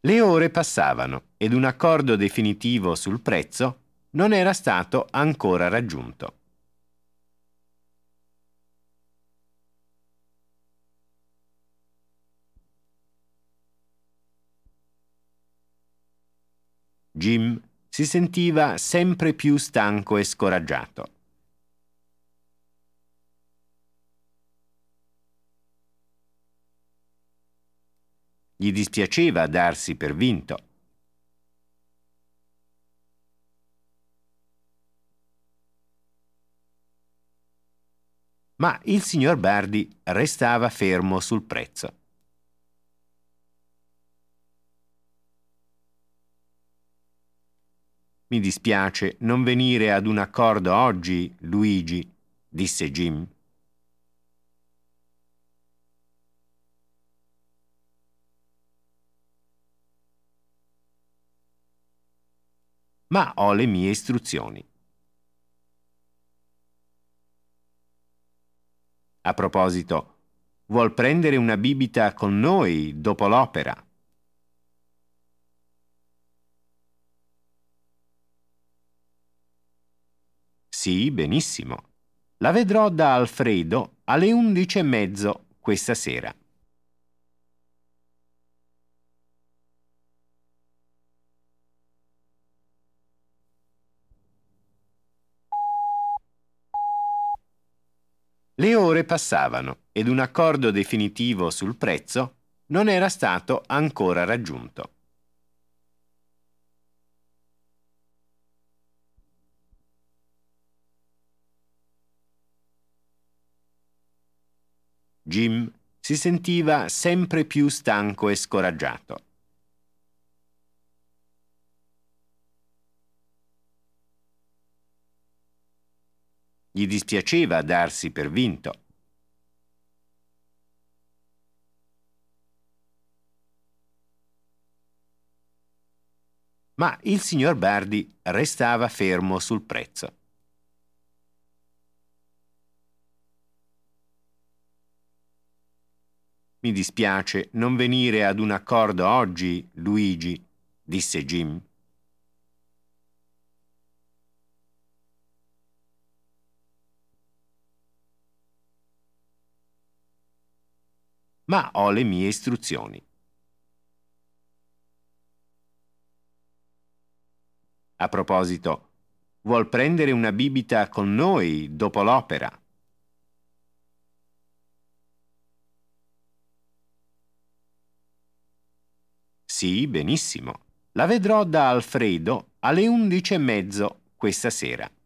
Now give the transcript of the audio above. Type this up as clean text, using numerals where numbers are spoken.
Le ore passavano ed un accordo definitivo sul prezzo non era stato ancora raggiunto. Jim si sentiva sempre più stanco e scoraggiato. Gli dispiaceva darsi per vinto. Ma il signor Bardi restava fermo sul prezzo. Mi dispiace non venire ad un accordo oggi, Luigi, disse Jim. Ma ho le mie istruzioni. A proposito, vuol prendere una bibita con noi dopo l'opera? Sì, benissimo. La vedrò da Alfredo alle 11:30 questa sera. Le ore passavano ed un accordo definitivo sul prezzo non era stato ancora raggiunto. Jim si sentiva sempre più stanco e scoraggiato. Gli dispiaceva darsi per vinto. Ma il signor Bardi restava fermo sul prezzo. Mi dispiace non venire ad un accordo oggi, Luigi, disse Jim. Ma ho le mie istruzioni. A proposito, vuol prendere una bibita con noi dopo l'opera? Sì, benissimo. La vedrò da Alfredo alle 11:30 questa sera.